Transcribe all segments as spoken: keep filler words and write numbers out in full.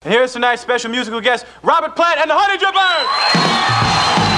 And here's tonight's special musical guest, Robert Plant and the Honey Drippers!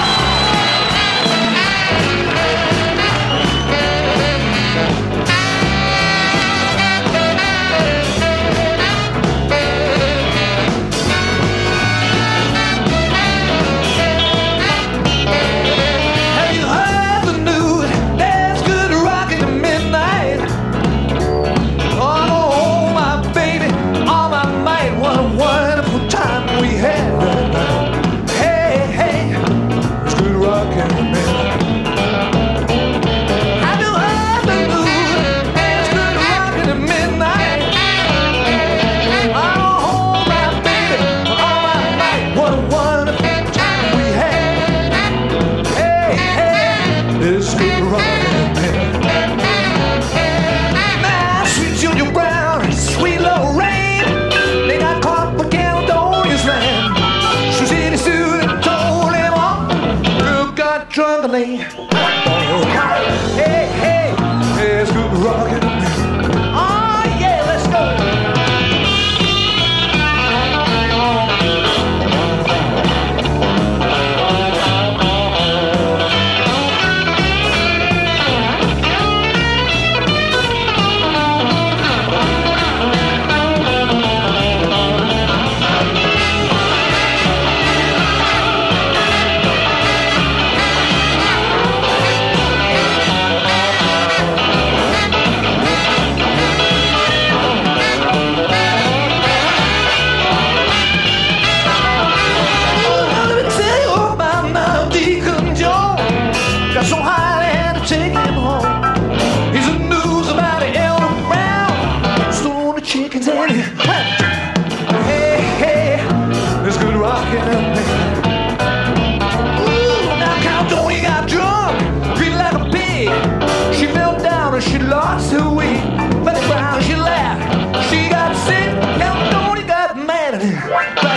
Struggling. Hey, hey, there's good rockin'. Oh, yeah, let's go. So high they had to take him home. He's the news about the Elder Brown, stole the chickens and he went. Hey, hey, there's good rockin' up there. Ooh, now Count Tony got drunk, treated like a pig. She fell down and she lost her way. But the Brown, she laughed, she got sick. Count Tony got mad at her.